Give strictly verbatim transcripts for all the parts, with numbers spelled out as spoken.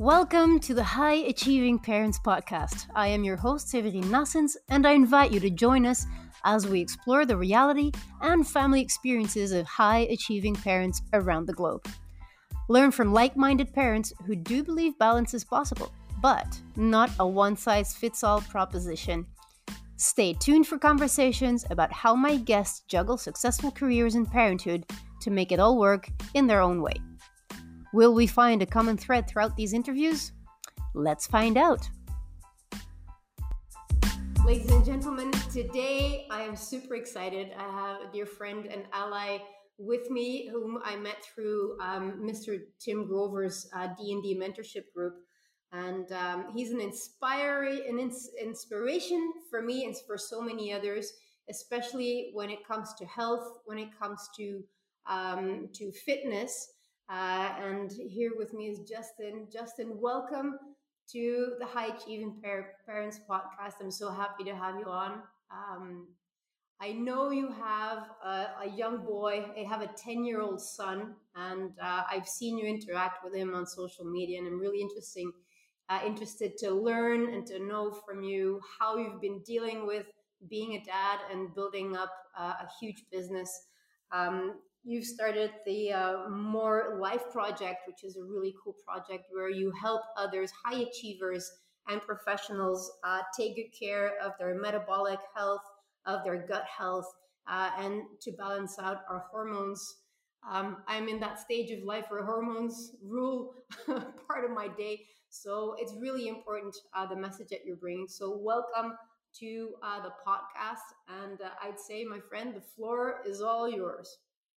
Welcome to the High Achieving Parents Podcast. I am your host, Severine Nassens, and I invite you to join us as we explore the reality and family experiences of high achieving parents around the globe. Learn from like-minded parents who do believe balance is possible, but not a one-size-fits-all proposition. Stay tuned for conversations about how my guests juggle successful careers in parenthood to make it all work in their own way. Will we find a common thread throughout these interviews? Let's find out. Ladies and gentlemen, today I am super excited. I have a dear friend and ally with me whom I met through um, Mister Tim Grover's uh, D and D mentorship group. And um, he's an, inspiring, an ins- inspiration for me and for so many others, especially when it comes to health, when it comes to, um, to fitness. Uh, and here with me is Justin. Justin, welcome to the High Achieving Par- Parents Podcast. I'm so happy to have you on. Um, I know you have a, a young boy. I have a ten-year-old son, and uh, I've seen you interact with him on social media, and I'm really interesting, uh, interested to learn and to know from you how you've been dealing with being a dad and building up uh, a huge business. Um, you've started the uh, More Life Project, which is a really cool project where you help others, high achievers and professionals, uh, take good care of their metabolic health, of their gut health, uh, and to balance out our hormones. Um, I'm in that stage of life where hormones rule part of my day. So it's really important, uh, the message that you're bringing. So welcome to uh, the podcast. And uh, I'd say, my friend, the floor is all yours.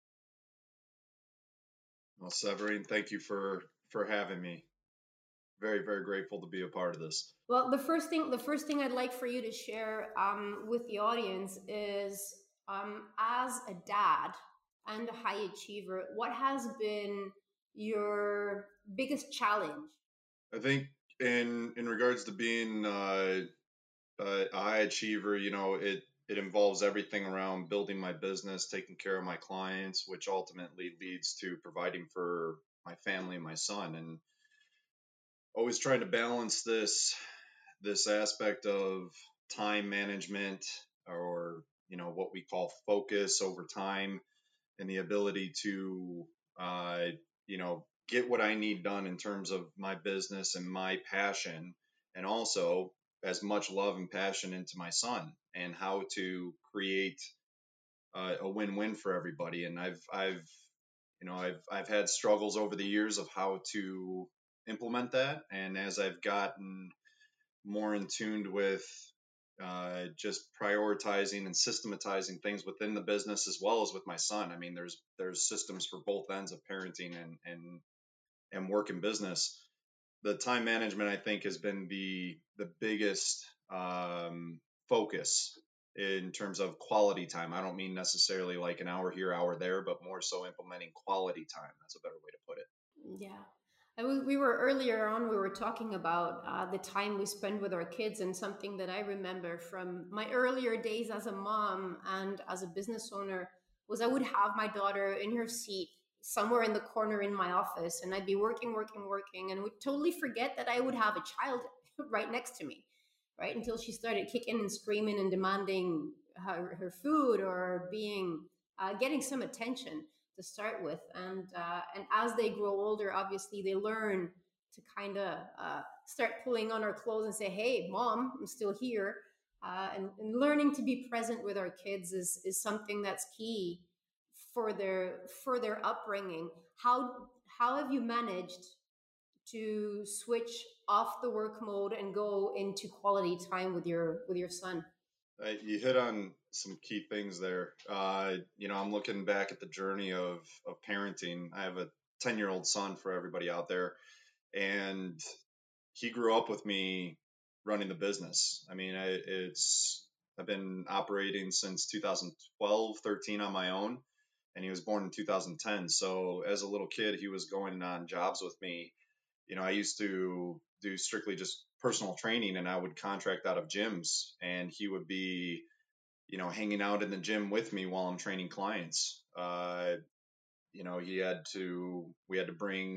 Well, Severine, thank you for for having me. Very, very grateful to be a part of this. Well, the first thing, the first thing I'd like for you to share um, with the audience is, um, as a dad and a high achiever, what has been your biggest challenge? I think in in regards to being uh, a high achiever, you know, it it involves everything around building my business, taking care of my clients, which ultimately leads to providing for my family and my son, and always trying to balance this this aspect of time management, or you know what we call focus over time, and the ability to uh, you know get what I need done in terms of my business and my passion, and also as much love and passion into my son, and how to create uh, a win-win for everybody. And I've I've you know I've I've had struggles over the years of how to implement that, and as I've gotten more in tuned with uh, just prioritizing and systematizing things within the business as well as with my son. I mean, there's there's systems for both ends of parenting and and and work and business. The time management, I think, has been the the biggest um, focus in terms of quality time. I don't mean necessarily like an hour here, hour there, but more so implementing quality time. That's a better way to put it. Yeah. I was, we were earlier on, we were talking about uh, the time we spend with our kids, and something that I remember from my earlier days as a mom and as a business owner was I would have my daughter in her seat somewhere in the corner in my office, and I'd be working, working, working, and would totally forget that I would have a child right next to me, right? Until she started kicking and screaming and demanding her, her food, or being, uh, getting some attention to start with. And uh, and as they grow older, obviously they learn to kind of uh, start pulling on our clothes and say, "Hey, mom, I'm still here." Uh, and, and learning to be present with our kids is is something that's key for their for their upbringing. How how have you managed to switch off the work mode and go into quality time with your with your son? Uh, you hit on some key things there. Uh, you know, I'm looking back at the journey of of parenting. I have a ten year old son for everybody out there, and he grew up with me running the business. I mean, I, it's I've been operating since two thousand twelve, thirteen on my own, and he was born in two thousand ten. So as a little kid, he was going on jobs with me. You know, I used to do strictly just personal training, and I would contract out of gyms, and he would be, you know, hanging out in the gym with me while I'm training clients. Uh, you know, he had to, we had to bring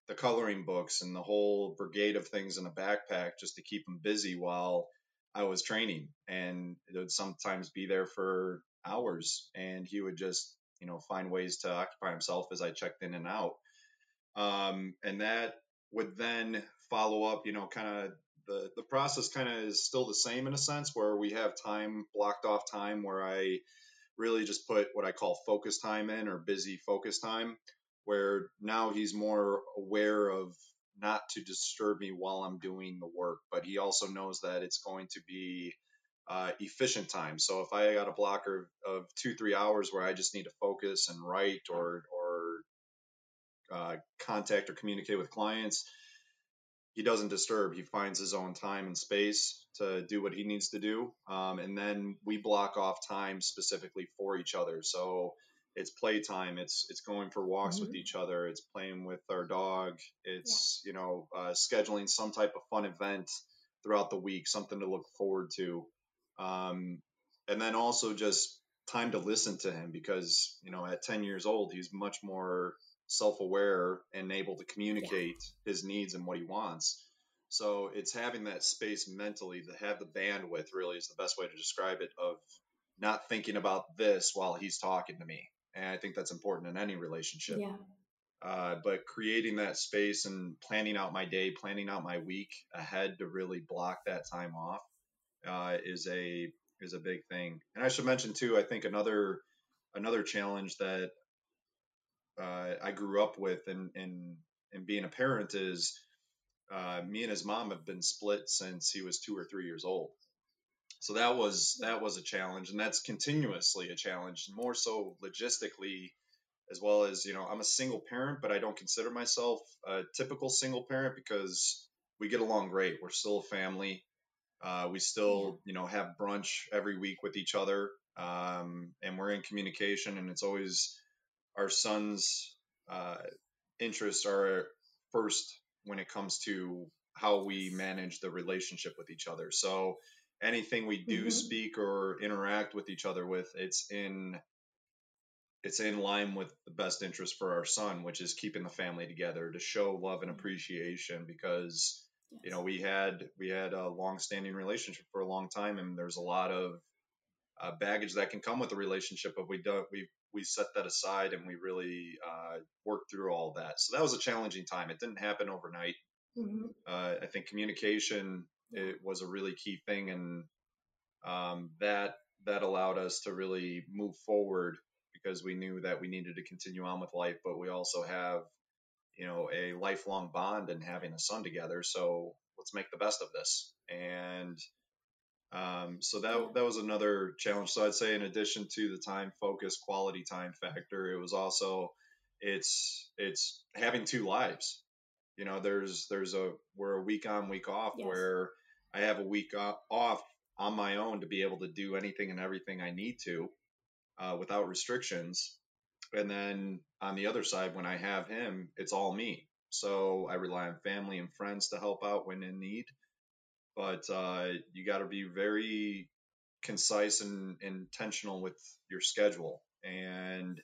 the coloring books and the whole brigade of things in a backpack just to keep him busy while I was training. And it would sometimes be there for hours, and he would just, you know, find ways to occupy himself as I checked in and out. Um, and that would then follow up, you know, kind of the, the process kind of is still the same in a sense where we have time blocked off time where I really just put what I call focus time in, or busy focus time, where now he's more aware of not to disturb me while I'm doing the work, but he also knows that it's going to be uh, efficient time. So if I got a blocker of two, three hours where I just need to focus and write or, or uh, contact or communicate with clients, he doesn't disturb. He finds his own time and space to do what he needs to do. Um, and then we block off time specifically for each other. So it's playtime. It's it's going for walks Mm-hmm. with each other. It's playing with our dog. Yeah. It's, you know, uh, scheduling some type of fun event throughout the week, something to look forward to. Um, and then also just time to listen to him, because, you know, at ten years old, he's much more self-aware and able to Yeah. communicate his needs and what he wants. So it's having that space mentally to have the bandwidth, really is the best way to describe it, of not thinking about this while he's talking to me. And I think that's important in any relationship. Yeah. Uh, but creating that space and planning out my day, planning out my week ahead to really block that time off uh, is a is a big thing. And I should mention too, I think another another challenge that uh, I grew up with in in in being a parent is uh, me and his mom have been split since he was two or three years old. So that was Yeah. that was a challenge, and that's continuously a challenge, more so logistically, as well as, you know, I'm a single parent, but I don't consider myself a typical single parent because we get along great. We're still a family. Uh, we Yeah. still, you know, have brunch every week with each other, um, and we're in communication, and it's always our son's uh, interests are first when it comes to how we Yes. manage the relationship with each other. So anything we do Mm-hmm. speak or interact with each other with, it's in it's in line with the best interest for our son, which is keeping the family together, to show love and appreciation, because you know Yes. we had we had a long-standing relationship for a long time, and there's a lot of uh, baggage that can come with a relationship, but we don't we we set that aside and we really uh, worked through all that. So that was a challenging time. It didn't happen overnight. Mm-hmm. uh, I think communication, Yeah. it was a really key thing, and um, that that allowed us to really move forward, because we knew that we needed to continue on with life, but we also have, you know, a lifelong bond and having a son together. So let's make the best of this. And um, so that Yeah. that was another challenge. So I'd say, in addition to the time focus, quality time factor, it was also it's it's having two lives. You know, there's there's a we're a week on, week off, Yes. where I have a week off on my own to be able to do anything and everything I need to uh, without restrictions. And then on the other side, when I have him, it's all me. So I rely on family and friends to help out when in need. But uh, you got to be very concise and intentional with your schedule. And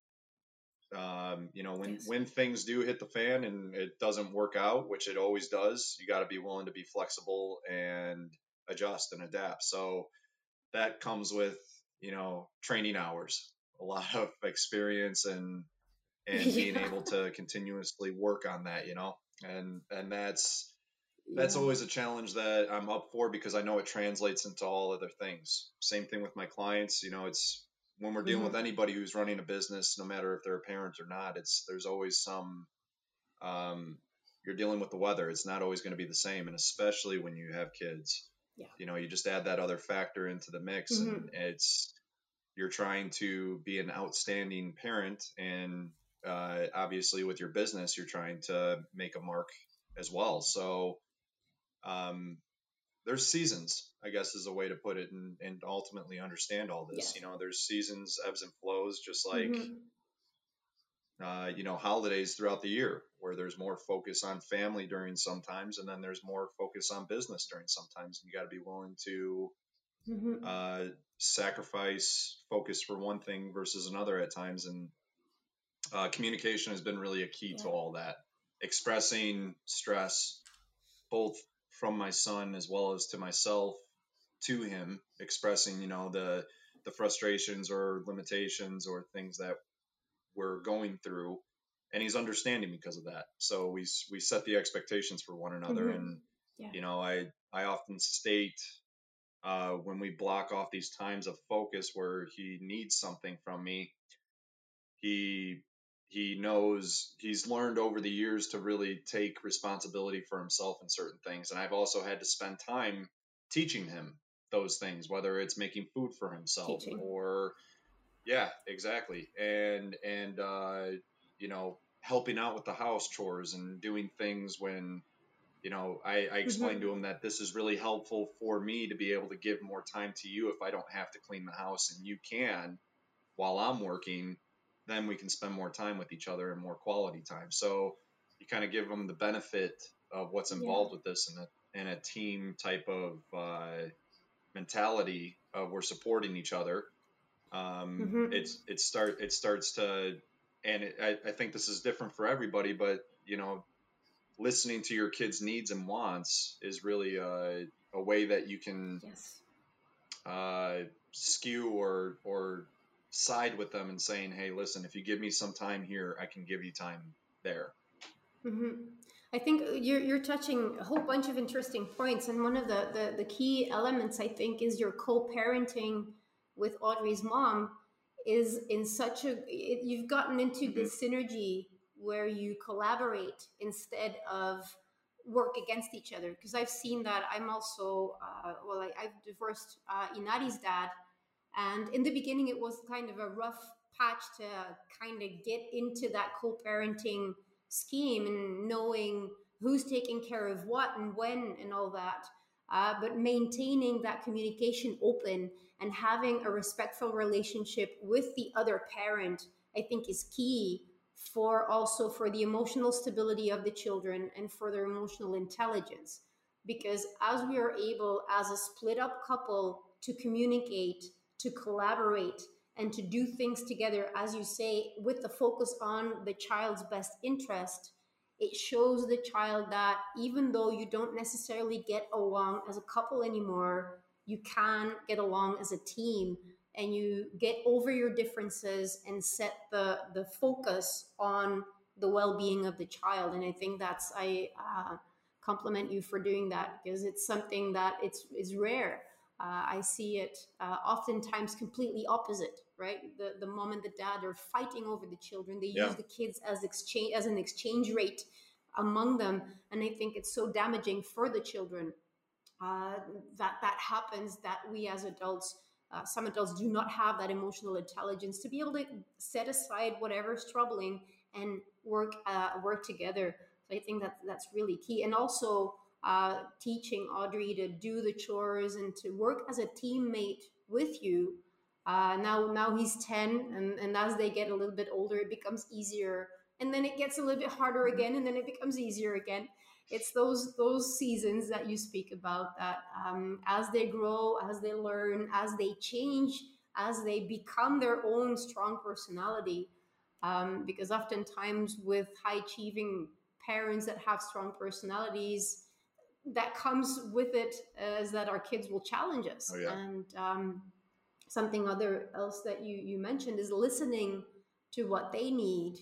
um, you know, when Yes. when things do hit the fan and it doesn't work out, which it always does, you got to be willing to be flexible and adjust and adapt. So that comes with, you know, training hours, a lot of experience, and and being Yeah. able to continuously work on that, you know. And and that's that's Yeah. always a challenge that I'm up for, because I know it translates into all other things. Same thing with my clients. You know, it's when we're dealing with Mm-hmm. anybody who's running a business, no matter if they're a parent or not, it's there's always some um, you're dealing with the weather. It's not always going to be the same, and especially when you have kids, Yeah. you know, you just add that other factor into the mix, Mm-hmm. and it's you're trying to be an outstanding parent, and uh, obviously with your business, you're trying to make a mark as well. So um, there's seasons, I guess is a way to put it, and, and ultimately understand all this. Yes. You know, there's seasons, ebbs and flows, just like, Mm-hmm. uh, you know, holidays throughout the year, where there's more focus on family during sometimes, and then there's more focus on business during sometimes. And you got to be willing to Mm-hmm. uh, sacrifice focus for one thing versus another at times. And uh, communication has been really a key to Yeah. all that. expressing stress both from my son as well as to myself to him, expressing, you know, the the frustrations or limitations or things that we're going through, and he's understanding because of that. So we we set the expectations for one another, Mm-hmm. and Yeah. you know, I I often state uh, when we block off these times of focus where he needs something from me, he he knows he's learned over the years to really take responsibility for himself in certain things, and I've also had to spend time teaching him those things, whether it's making food for himself Teaching. or yeah, exactly. And and uh, you know, helping out with the house chores and doing things when, you know, I, I explained Mm-hmm. to him that this is really helpful for me to be able to give more time to you if I don't have to clean the house and you can while I'm working, then we can spend more time with each other and more quality time. So you kind of give them the benefit of what's Yeah. involved with this in a in a team type of uh, mentality of we're supporting each other. Um, Mm-hmm. it's it start it starts to, and it, I, I think this is different for everybody, but you know, listening to your kids' needs and wants is really a, a way that you can Yes. uh, skew or or side with them and saying, hey, listen, if you give me some time here, I can give you time there. Mm-hmm. I think you're you're touching a whole bunch of interesting points, and one of the the, the key elements I think is your co-parenting with Audrey's mom is in such a it, you've gotten into Mm-hmm. this synergy where you collaborate instead of work against each other. Because I've seen that. I'm also uh, well, I, I've divorced uh, Inari's dad, and in the beginning it was kind of a rough patch to kind of get into that co-parenting scheme and knowing who's taking care of what and when and all that. Uh, but maintaining that communication open and having a respectful relationship with the other parent, I think, is key for also for the emotional stability of the children and for their emotional intelligence. Because as we are able, as a split up couple, to communicate, to collaborate, and to do things together, as you say, with the focus on the child's best interest, it shows the child that even though you don't necessarily get along as a couple anymore, you can get along as a team, and you get over your differences and set the the focus on the well-being of the child. And I think that's I uh, compliment you for doing that, because it's something that it's is rare. uh, I see it uh, oftentimes completely opposite, right? The the mom and the dad are fighting over the children. They Yeah. use the kids as exchange as an exchange rate among them, and I think it's so damaging for the children uh, that that happens. That we as adults, uh, some adults do not have that emotional intelligence to be able to set aside whatever's troubling and work uh, work together. So I think that that's really key, and also uh, teaching Audrey to do the chores and to work as a teammate with you. Uh, now, now he's ten, and, and as they get a little bit older, it becomes easier, and then it gets a little bit harder Mm-hmm. again, and then it becomes easier again. It's those those seasons that you speak about, that um, as they grow, as they learn, as they change, as they become their own strong personality. Um, because oftentimes with high achieving parents that have strong personalities, that comes with it uh, is that our kids will challenge us. Oh yeah. And um, something other else that you you mentioned is listening to what they need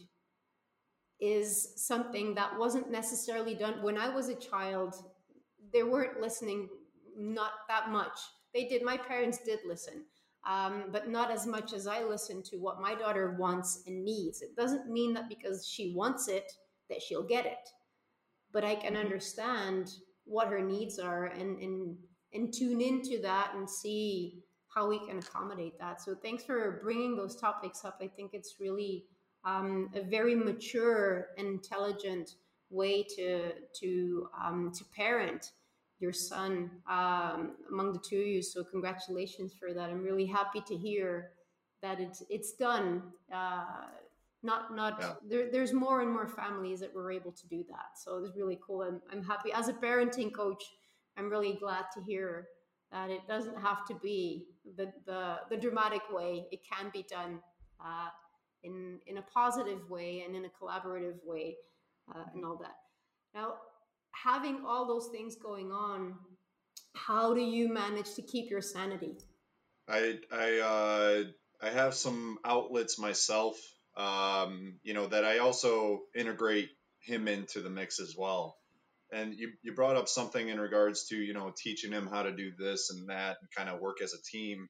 is something that wasn't necessarily done when I was a child. They weren't listening, not that much. They did. My parents did listen, um, but not as much as I listen to what my daughter wants and needs. It doesn't mean that because she wants it that she'll get it, but I can Mm-hmm. understand what her needs are, and and and tune into that and see how we can accommodate that. So thanks for bringing those topics up. I think it's really um, a very mature and intelligent way to to um, to parent your son um, among the two of you. So congratulations for that. I'm really happy to hear that it's it's done. Uh, not not Yeah. there, there's more and more families that were able to do that, so it's really cool. I'm, I'm happy as a parenting coach. I'm really glad to hear that it doesn't have to be the the, the dramatic way. It can be done uh, in in a positive way and in a collaborative way. uh, and all that. Now, having all those things going on, how do you manage to keep your sanity? I I uh, I have some outlets myself, um, you know, that I also integrate him into the mix as well. And you you brought up something in regards to, you know, teaching him how to do this and that and kind of work as a team.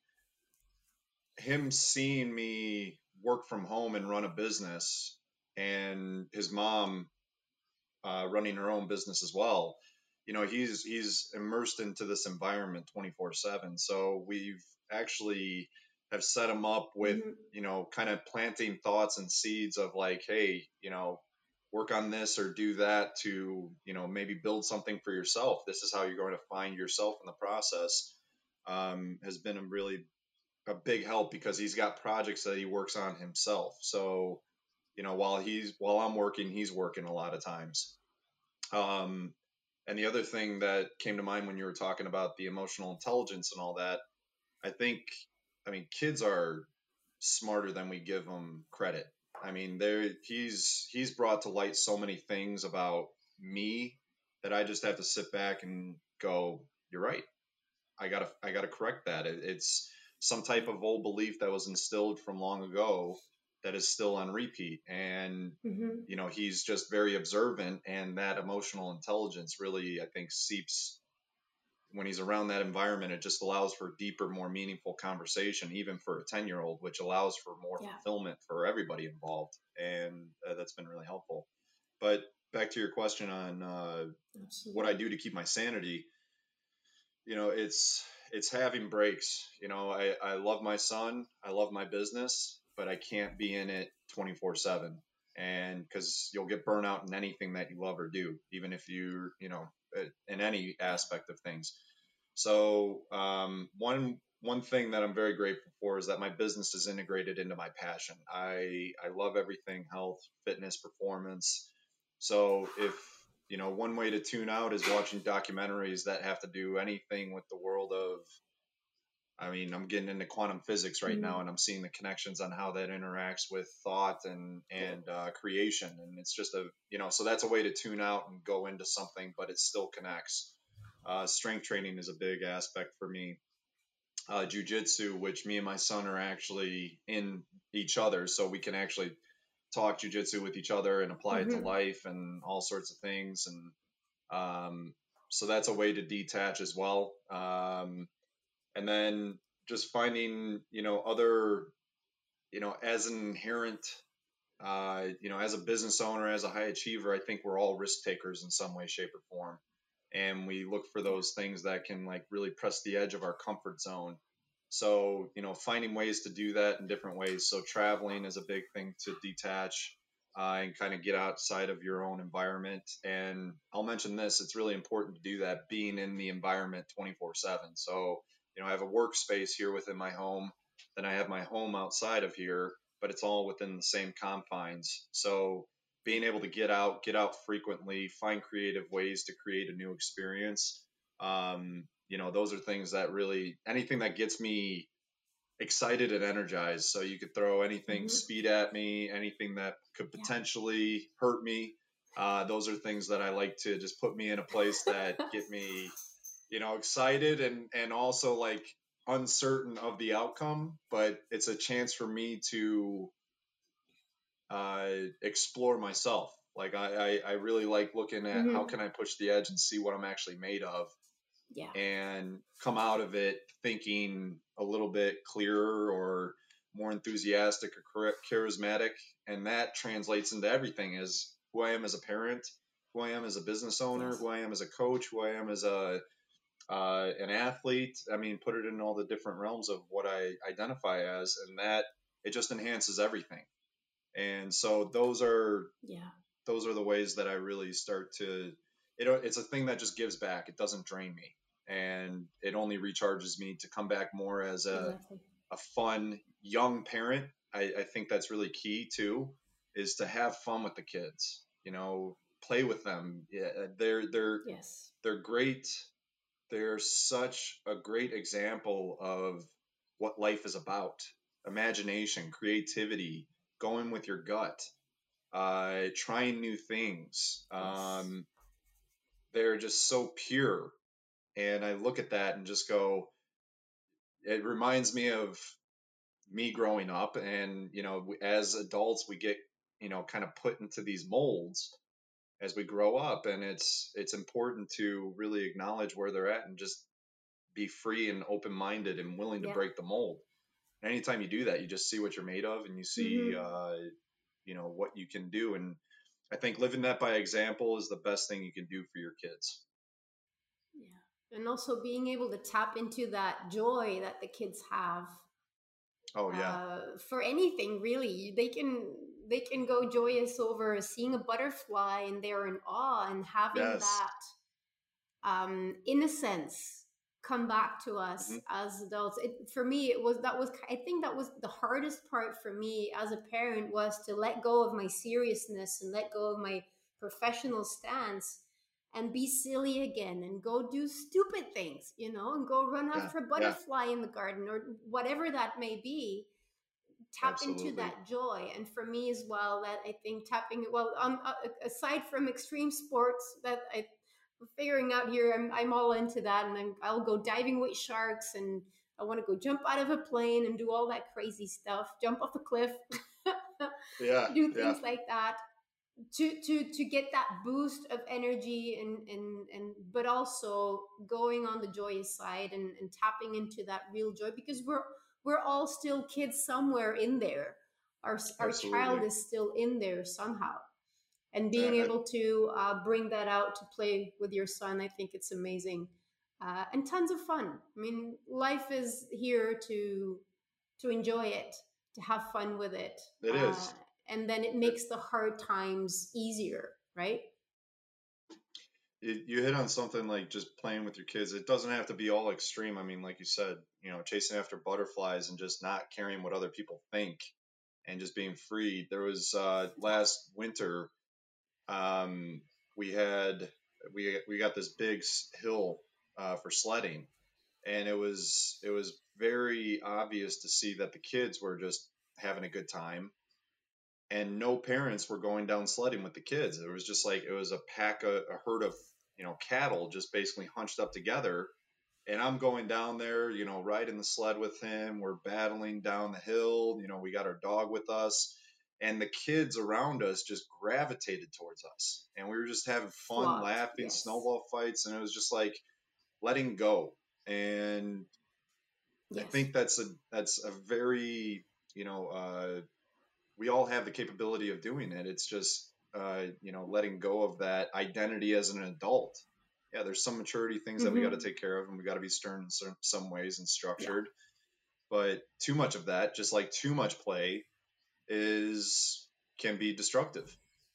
Him seeing me work from home and run a business, and his mom uh, running her own business as well. You know, he's he's immersed into this environment twenty-four seven. So we've actually have set him up with, Mm-hmm. you know, kind of planting thoughts and seeds of like, hey, you know, work on this or do that to, you know, maybe build something for yourself. This is how you're going to find yourself in the process. Um, has been a really a big help because he's got projects that he works on himself. So, you know, while he's while I'm working, he's working a lot of times. Um, and the other thing that came to mind when you were talking about the emotional intelligence and all that, I think, I mean, kids are smarter than we give them credit. I mean, there he's he's brought to light so many things about me that I just have to sit back and go, "You're right. I gotta I gotta correct that." It, it's some type of old belief that was instilled from long ago that is still on repeat, and Mm-hmm. you know he's just very observant, and that emotional intelligence really I think seeps when he's around that environment. It just allows for deeper, more meaningful conversation, even for a ten year old, which allows for more Yeah, fulfillment for everybody involved, and uh, that's been really helpful. But back to your question on uh, what I absolutely. do to keep my sanity, you know, it's it's having breaks. You know, I, I love my son, I love my business, but I can't be in it twenty-four seven. And because you'll get burnout in anything that you love or do, even if you're, you know, uh, in any Yeah. aspect of things. So, um, one one thing that I'm very grateful for is that my business is integrated into my passion. I I love everything health, fitness, performance. So if you know, one way to tune out is watching documentaries that have to do anything with the world of, I mean, I'm getting into quantum physics right now, Mm-hmm. and I'm seeing the connections on how that interacts with thought and Cool. and uh, creation, and it's just a, you know, so that's a way to tune out and go into something, but it still connects. Uh, strength training is a big aspect for me. Uh, jujitsu, which me and my son are actually in each other, so we can actually talk jujitsu with each other and apply it to Mm-hmm. life and all sorts of things. And um, so that's a way to detach as well. Um, and then just finding, you know, other, you know, as an inherent, uh, you know, as a business owner, as a high achiever, I think we're all risk takers in some way, shape, or form. And we look for Yeah. those things that can like really press the edge of our comfort zone. So, you know, finding ways to do that in different ways. So traveling is a big thing to detach uh, and kind of get outside of your own environment. And I'll mention this, it's really important to do that being in the environment twenty-four seven. So, you know, I have a workspace here within my home, then I have my home outside of here, but it's all within the same confines. So Yeah. being able to get out, get out frequently, find creative ways to create a new experience. Um, you know, those are things that really, anything that gets me excited and energized. So you could throw anything Mm-hmm. speed at me, anything that could Yeah. potentially hurt me. Uh, those are things that I like to just put me in a place that get me, you know, excited and and also like uncertain of the outcome, but it's a chance for me to uh, explore myself. Like I, I, I really like looking at how Mm-hmm. can I push the edge and see what I'm actually made of, Yeah. and come out of it thinking a little bit clearer or more enthusiastic or charismatic. And that translates into everything as who I am as a parent, who I am as a business owner, Yes. who I am as a coach, who I am as a uh, an athlete. I mean, put it in all the different realms of what I identify as, and that it just enhances everything. And so those are Yeah. those are the ways that I really start to, it, it's a thing that just gives back. It doesn't drain me, and it only recharges me to come back more as a, Exactly. a fun young parent. I, I think that's really key too, is to have fun with the kids, you know, play with them. Yeah, they're, they're, Yes. they're great. They're such a great example of what life is about: imagination, creativity, going with your gut. uh, trying new things. Yes. Um, they're just so pure. And I look at that and just go, it reminds me of me growing up. And, you know, as adults, we get, you know, kind of put into these molds as we grow up. And it's, it's important to really acknowledge where they're at and just be free and open minded and willing to Yeah. break the mold. Anytime you do that, you just see what you're made of and you see, Mm-hmm. uh, you know, what you can do. And I think living that by example is the best thing you can do for your kids. Yeah. And also being able to tap into that joy that the kids have Oh yeah. uh, for anything really. They can they can go joyous over seeing a butterfly and they're in awe, and having Yes. that um, innocence come back to us Hmm. as adults. It, for me, it was that was I think that was the hardest part for me as a parent, was to let go of my seriousness and let go of my professional stance and be silly again and go do stupid things, you know, and go run Yeah. after a Yeah. butterfly in the garden or whatever that may be. Tap into Absolutely. that joy. And for me as well, that I think tapping, well, um, uh, aside from extreme sports that I figuring out here, I'm, I'm all into that, and I'm, I'll go diving with sharks, and I want to go jump out of a plane and do all that crazy stuff, jump off a cliff, Yeah. do Yeah. things like that to to to get that boost of energy, and and and but also going on the joyous side, and, and tapping into that real joy, because we're we're all still kids somewhere in there. Our our child Absolutely. is still in there somehow, and I, being I, able to uh, bring that out to play with your son, I think it's amazing, uh, and tons of fun. I mean, life is here to to enjoy it, to have fun with it, it uh, is. and then it It, makes the hard times easier, right? it, you hit on something like just playing with your kids. It doesn't have to be all extreme. I mean, like you said, you know, chasing after butterflies and just not caring what other people think and just being free. There was uh, last winter, um, we had we we got this big hill uh, for sledding, and it was it was very obvious to see that the kids were just having a good time, and no parents were going down sledding with the kids. It was just like it was a pack of a herd of, you know, cattle just basically hunched up together. And I'm going down there, you know, riding the sled with him. We're battling down the hill. You know, we got our dog with us. And the kids around us just gravitated towards us. And we were just having fun, Flocked, laughing, yes. snowball fights. And it was just like letting go. And I Yes. think that's a that's a very, you know, uh, we all have the capability of doing it. It's just, uh, you know, letting go of that identity as an adult. Yeah, there's some maturity things that we got to Mm-hmm. take care of, and we got to be stern in some, some ways and Yeah. structured. But too much of that, just like too much play, is can be destructive.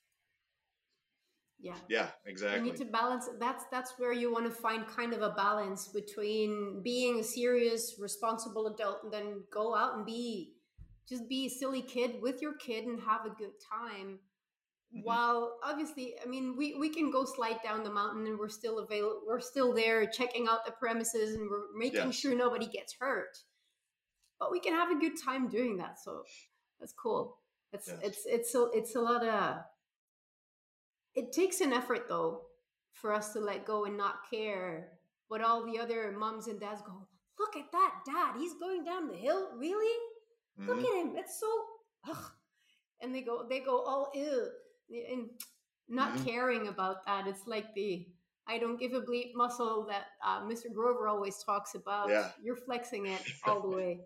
Yeah. Yeah, You need exactly. to balance. That's that's where you want to find kind of a balance between being a serious responsible adult, and then go out and be just be a silly kid with your kid and have a good time, Hmm. while obviously, I mean, we we can go slide down the mountain and we're still available, we're still there checking out the premises, and we're making Yes. sure nobody gets hurt, but we can have a good time doing that. So that's cool. it's Yes. it's it's a, it's a lot of, it takes an effort though, for us to let go and not care what all the other moms and dads go. Look at that dad, he's going down the hill, really? Look Hmm. at him, it's so ugh. And they go they go all ill, and not Hmm. caring about that. It's like the I don't give a bleep muscle that uh, Mister Grover always talks about. Yeah. You're flexing it all the way.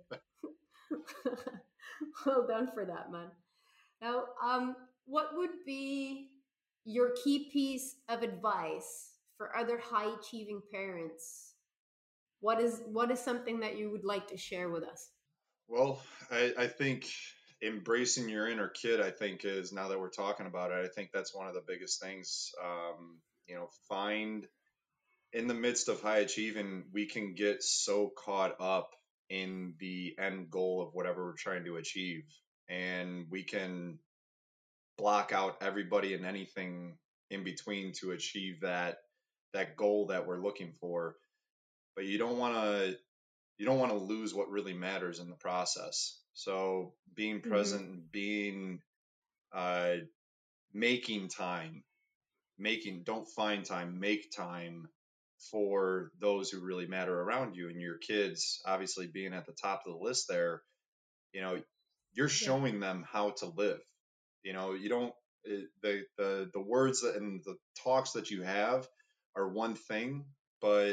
Well done for that, man. Now, um, what would be your key piece of advice for other high achieving parents? What is what is something that you would like to share with us? Well, I, I think embracing your inner kid, I think, is, now that we're talking about it, I think that's one of the biggest things. Um, you know, find in the midst of high achieving, we can get so caught up in the end goal of whatever we're trying to achieve. And we can block out everybody and anything in between to achieve that that goal that we're looking for. But you don't want to you don't want to lose what really matters in the process. So being Mm-hmm. present and being uh, making time, making, don't find time, make time for those who really matter around you. And your kids, obviously being at the top of the list there, you know, you're Yeah. showing them how to live. You know, you don't, the, the, the words and the talks that you have are one thing, but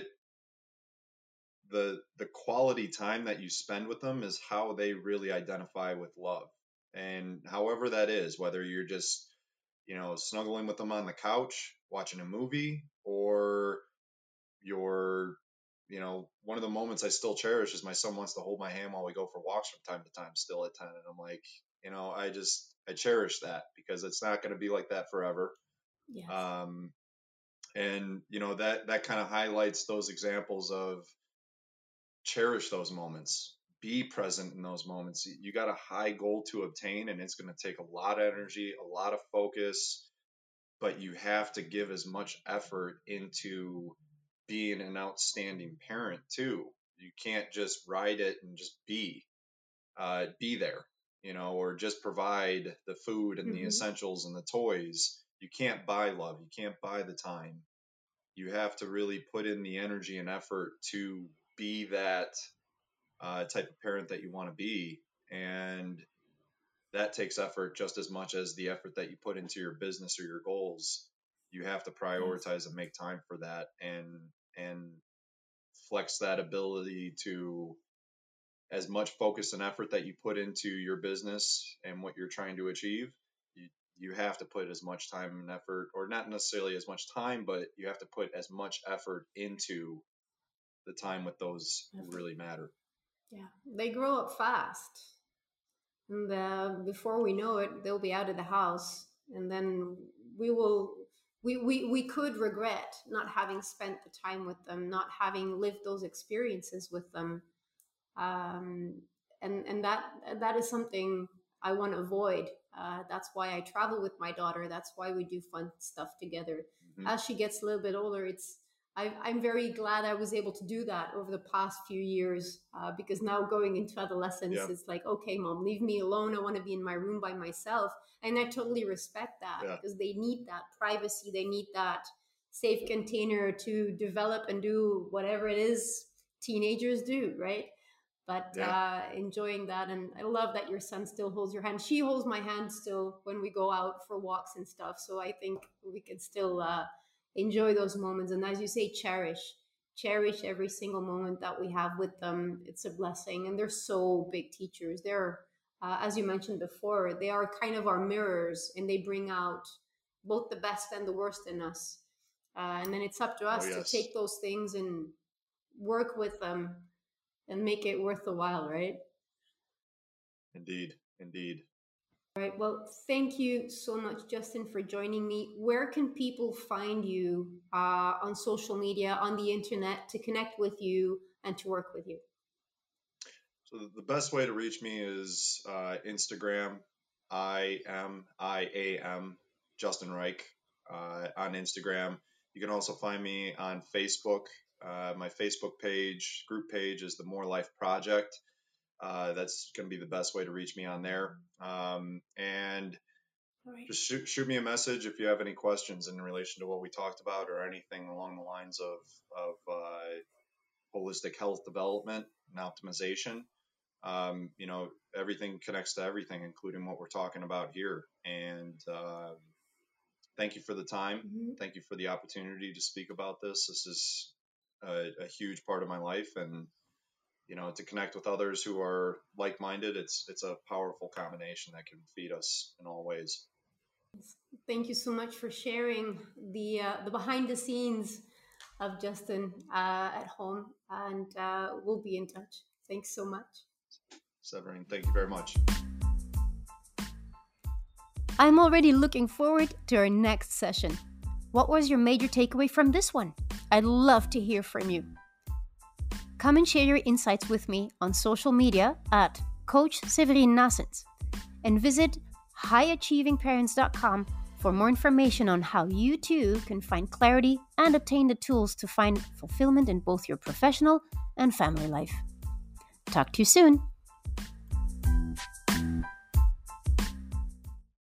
the, the quality time that you spend with them is how they really identify with love. And however that is, whether you're just, you know, snuggling with them on the couch, watching a movie, or you're, you know, one of the moments I still cherish is my son wants to hold my hand while we go for walks from time to time, still at ten. And I'm like, you know, I just, I cherish that because it's not going to be like that forever. Yes. Um, and, you know, that, that kind of highlights those examples of cherish those moments, be present in those moments. You got a high goal to obtain, and it's going to take a lot of energy, a lot of focus, but you have to give as much effort into being an outstanding parent too. You can't just ride it and just be, uh, be there, you know, or just provide the food and the Mm-hmm. essentials and the toys. You can't buy love. You can't buy the time. You have to really put in the energy and effort to be that uh, type of parent that you want to be. And that takes effort just as much as the effort that you put into your business or your goals. You have to prioritize Yes. and make time for that, and and flex that ability to, as much focus and effort that you put into your business and what you're trying to achieve, you, you have to put as much time and effort, or not necessarily as much time, but you have to put as much effort into the time with those who really matter. Yeah, they grow up fast, and uh, before we know it, they'll be out of the house, and then we will. We, we, we could regret not having spent the time with them, not having lived those experiences with them. Um, and and that that is something I want to avoid. Uh, that's why I travel with my daughter. That's why we do fun stuff together. Mm-hmm. As she gets a little bit older, it's I, I'm very glad I was able to do that over the past few years, uh, because now going into adolescence, Yeah. it's like, okay, mom, leave me alone. I want to be in my room by myself. And I totally respect that, Yeah. because they need that privacy. They need that safe container to develop and do whatever it is teenagers do, right? But Yeah. uh, enjoying that. And I love that your son still holds your hand. She holds my hand still when we go out for walks and stuff. So I think we can still uh, enjoy those moments. And as you say, cherish, cherish every single moment that we have with them. It's a blessing. And they're so big teachers. They're, uh, as you mentioned before, they are kind of our mirrors, and they bring out both the best and the worst in us. Uh, and then it's up to us Oh, yes. to take those things and work with them and make it worth the while, right? Indeed, indeed. All right. Well, thank you so much, Justin, for joining me. Where can people find you uh, on social media, on the internet, to connect with you and to work with you? So the best way to reach me is uh, Instagram. I am I A M Justin Reich uh, on Instagram. You can also find me on Facebook. Uh, my Facebook page, group page, is the More Life Project. Uh, that's going to be the best way to reach me on there. Um, and All right. just shoot, shoot me a message if you have any questions in relation to what we talked about, or anything along the lines of, of uh, holistic health development and optimization. Um, you know, everything connects to everything, including what we're talking about here. And uh, thank you for the time. Mm-hmm. Thank you for the opportunity to speak about this. This is a, a huge part of my life, and you know, to connect with others who are like-minded, it's it's a powerful combination that can feed us in all ways. Thank you so much for sharing the uh, the behind the scenes of Justin uh, at home, and uh, we'll be in touch. Thanks so much. Severine, thank you very much. I'm already looking forward to our next session. What was your major takeaway from this one? I'd love to hear from you. Come and share your insights with me on social media at Coach Severine Naessens, and visit high achieving parents dot com for more information on how you too can find clarity and obtain the tools to find fulfillment in both your professional and family life. Talk to you soon.